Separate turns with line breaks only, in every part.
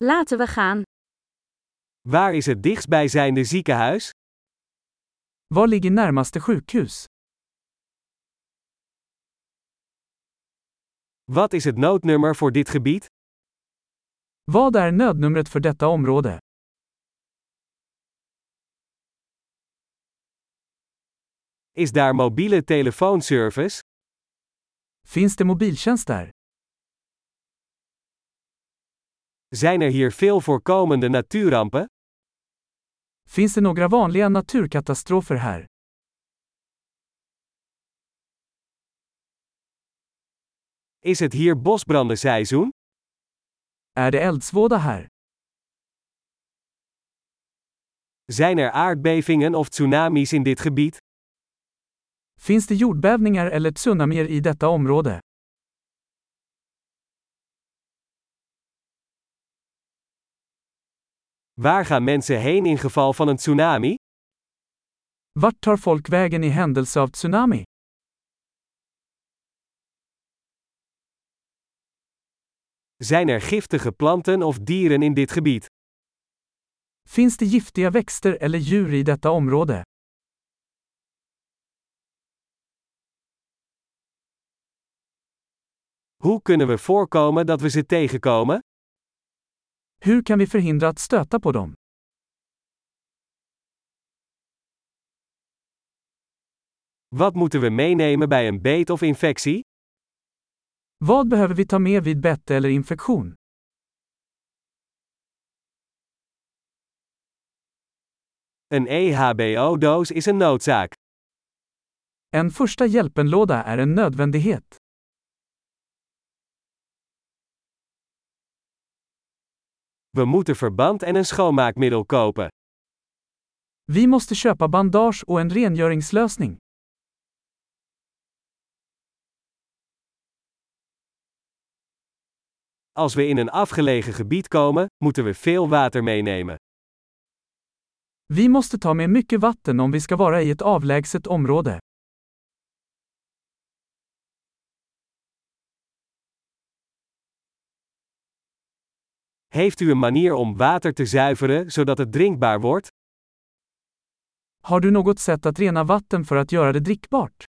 Laten we gaan.
Waar is het dichtstbijzijnde ziekenhuis?
Var ligger närmaste sjukhus?
Wat is het noodnummer voor dit gebied?
Vad är nödnumret för detta område?
Is daar mobiele telefoonservice?
Finns det mobiltjänst där?
Zijn er hier veel voorkomende natuurrampen?
Finns det några vanliga naturkatastrofer här?
Is het hier bosbrandenseizoen?
Är det eldsvåda här?
Zijn er aardbevingen of tsunamis in dit gebied?
Finns det jordbävningar eller tsunamier i detta område?
Waar gaan mensen heen in geval van een tsunami?
Vart tar folk vägen i händelse av tsunami?
Zijn er giftige planten of dieren in dit gebied?
Finns det giftiga växter eller djur i detta område?
Hoe kunnen we voorkomen dat we ze tegenkomen?
Hur kan vi förhindra att stöta på dem?
Wat moeten we meenemen bij een beet of infectie?
Vad behöver vi ta med vid bett eller infektion?
Een EHBO-doos is een noodzaak.
En första hjälpenlåda är en nödvändighet.
We moeten verband en een schoonmaakmiddel kopen.
Vi måste köpa bandage och en rengöringslösning.
Als we in een afgelegen gebied komen, moeten we veel water meenemen.
Vi måste ta med mycket vatten om vi ska vara i ett avlägset område.
Heeft u een manier om water te zuiveren zodat het drinkbaar wordt?
Har du något sätt att rena vatten för att göra det drickbart?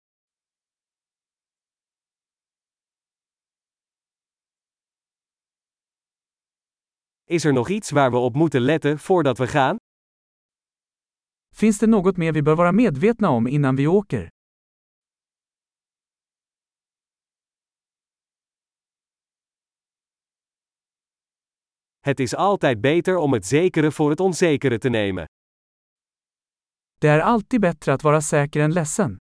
Is er nog iets waar we op moeten letten voordat we gaan?
Finns det något mer vi bör vara medvetna om innan vi åker?
Het is altijd beter om het zekere voor het onzekere te nemen.
Det är alltid bättre att vara säker än ledsen.